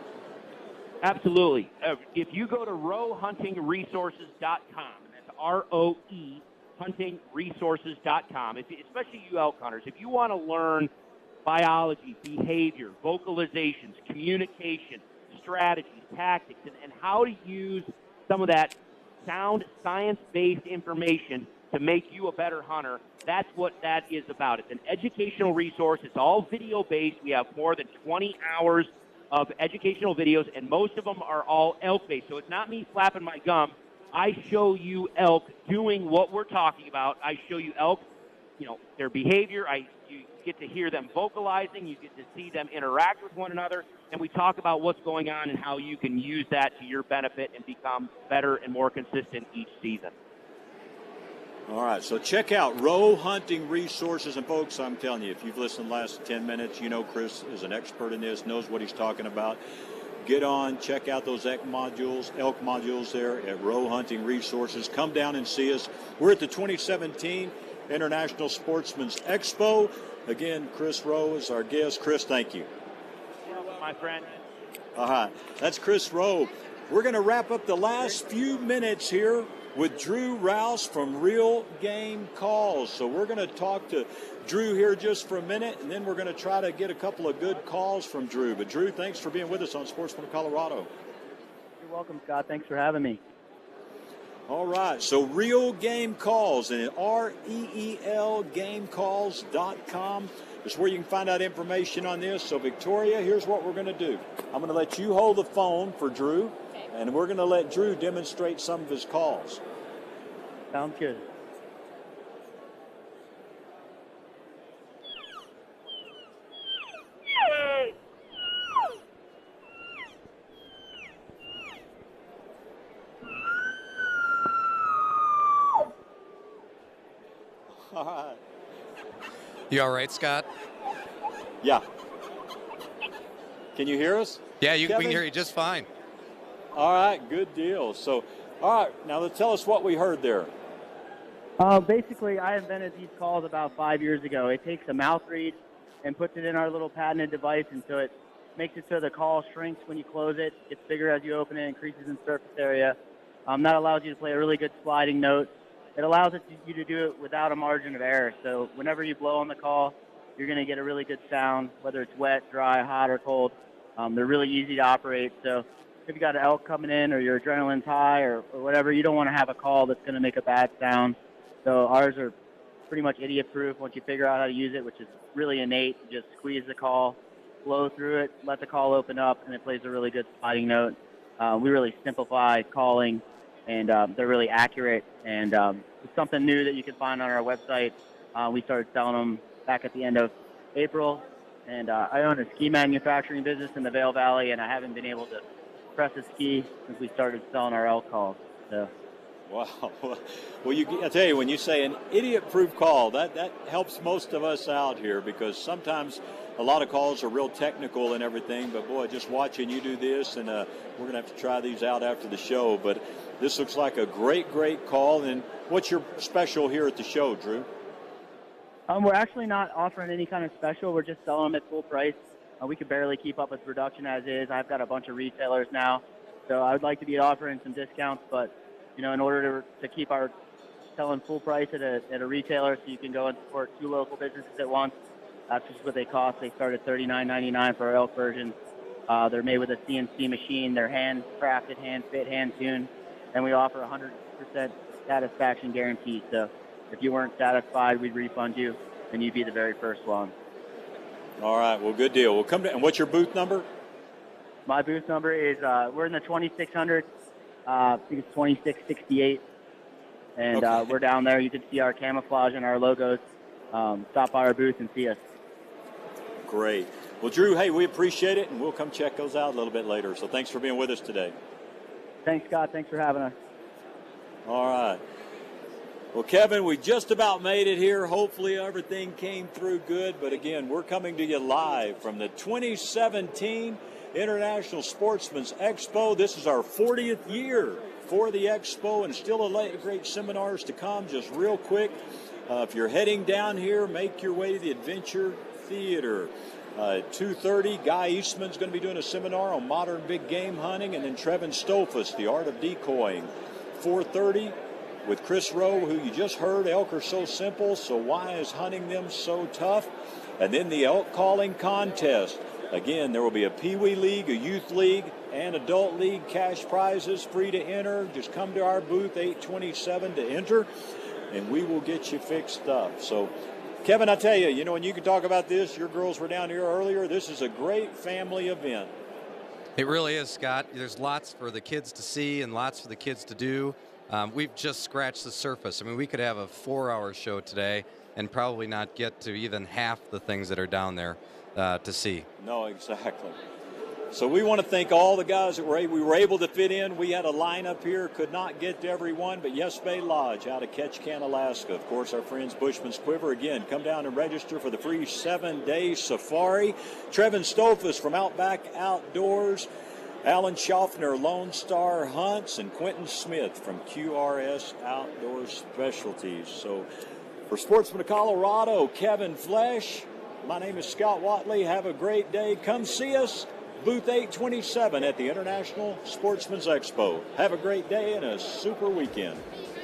Absolutely. If you go to roehuntingresources.com, and that's R-O-E, huntingresources.com, especially you elk hunters, if you want to learn biology, behavior, vocalizations, communication, strategies, tactics, and how to use some of that sound science-based information to make you a better hunter, that's what that is about. It's an educational resource. It's all video-based. We have more than 20 hours of educational videos, and most of them are all elk-based. So it's not me flapping my gum. I show you elk doing what we're talking about. I show you elk, their behavior. You get to hear them vocalizing. You get to see them interact with one another. And we talk about what's going on and how you can use that to your benefit and become better and more consistent each season. All right, so check out Roe Hunting Resources. And, folks, I'm telling you, if you've listened the last 10 minutes, you know Chris is an expert in this, knows what he's talking about. Get on, check out those elk modules there at Roe Hunting Resources. Come down and see us. We're at the 2017 International Sportsman's Expo. Again, Chris Rowe is our guest. Chris, thank you. My friend. All right, that's Chris Rowe. We're going to wrap up the last few minutes here with Drew Rouse from Real Game Calls. So we're going to talk to Drew here just for a minute, and then we're going to try to get a couple of good calls from Drew. But, Drew, thanks for being with us on Sportsman of Colorado. You're welcome, Scott. Thanks for having me. All right, so Real Game Calls, and REEL GameCalls.com is where you can find out information on this. So, Victoria, here's what we're going to do. I'm going to let you hold the phone for Drew, and we're going to let Drew demonstrate some of his calls. Sounds good. All right. You all right, Scott? Yeah. Can you hear us? Yeah, we Kevin? can hear you just fine. All right, good deal. So, all right, now tell us what we heard there. Basically, I invented these calls about 5 years ago. It takes a mouth reed and puts it in our little patented device, and so it makes it so the call shrinks when you close it, gets bigger as you open it, increases in surface area. That allows you to play a really good sliding note. It allows you to do it without a margin of error. So whenever you blow on the call, you're going to get a really good sound, whether it's wet, dry, hot, or cold. They're really easy to operate. So if you got an elk coming in or your adrenaline's high or whatever, you don't want to have a call that's going to make a bad sound. So ours are pretty much idiot-proof once you figure out how to use it, which is really innate. You just squeeze the call, blow through it, let the call open up, and it plays a really good sliding note. We really simplify calling, and they're really accurate. And it's something new that you can find on our website. We started selling them back at the end of April. And I own a ski manufacturing business in the Vail Valley, and I haven't been able to press a ski since we started selling our elk calls. So. Wow. Well, I tell you, when you say an idiot-proof call, that helps most of us out here, because sometimes a lot of calls are real technical and everything, but boy, just watching you do this, and we're going to have to try these out after the show, but this looks like a great call. And what's your special here at the show, Drew? We're actually not offering any kind of special. We're just selling them at full price. We could barely keep up with production as is. I've got a bunch of retailers now, so I would like to be offering some discounts, but in order to keep our selling full price at a retailer, so you can go and support 2 local businesses at once. That's just what they cost. They start at $39.99 for our elk versions. They're made with a CNC machine. They're hand-crafted, hand-fit, hand-tuned, and we offer 100% satisfaction guarantee. So if you weren't satisfied, we'd refund you, and you'd be the very first one. All right, well, good deal. We'll come to, and what's your booth number? My booth number is, we're in the 2600. I think it's 2668. And okay. We're down there. You can see our camouflage and our logos. Stop by our booth and see us. Great. Well, Drew, hey, we appreciate it, and we'll come check those out a little bit later. So thanks for being with us today. Thanks, Scott. Thanks for having us. All right. Well, Kevin, we just about made it here. Hopefully everything came through good. But, again, we're coming to you live from the 2017 International Sportsman's Expo. This is our 40th year for the Expo, and still a lot of great seminars to come. Just real quick, if you're heading down here, make your way to the Adventure Theater. 2:30, Guy Eastman's going to be doing a seminar on modern big game hunting, and then Trevin Stolfus, the art of decoying. 4:30 with Chris Rowe, who you just heard, elk are so simple, so why is hunting them so tough? And then the elk calling contest. Again, there will be a Pee Wee League, a Youth League, and Adult League cash prizes, free to enter. Just come to our booth, 827, to enter, and we will get you fixed up. So, Kevin, I tell you, when you can talk about this, your girls were down here earlier, this is a great family event. It really is, Scott. There's lots for the kids to see and lots for the kids to do. We've just scratched the surface. I mean, we could have a 4-hour show today and probably not get to even half the things that are down there to see. No, exactly. So we want to thank all the guys that we were able to fit in. We had a lineup here, could not get to everyone, but Yes Bay Lodge out of Ketchikan, Alaska. Of course, our friends Bushman's Quiver. Again, come down and register for the free 7-day safari. Trevin Stolfus from Outback Outdoors. Alan Schaffner, Lone Star Hunts, and Quentin Smith from QRS Outdoor Specialties. So for Sportsman of Colorado, Kevin Flesh, my name is Scott Watley. Have a great day. Come see us, booth 827 at the International Sportsman's Expo. Have a great day and a super weekend.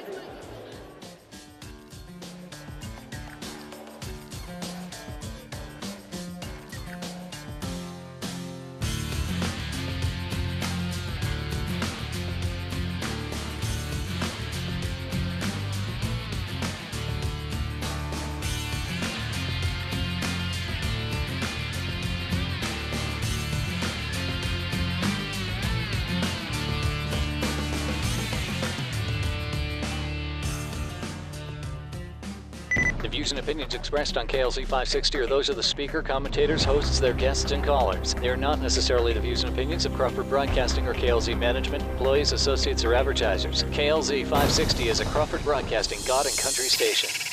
The views and opinions expressed on KLZ 560 are those of the speaker, commentators, hosts, their guests, and callers. They are not necessarily the views and opinions of Crawford Broadcasting or KLZ management, employees, associates, or advertisers. KLZ 560 is a Crawford Broadcasting God and Country station.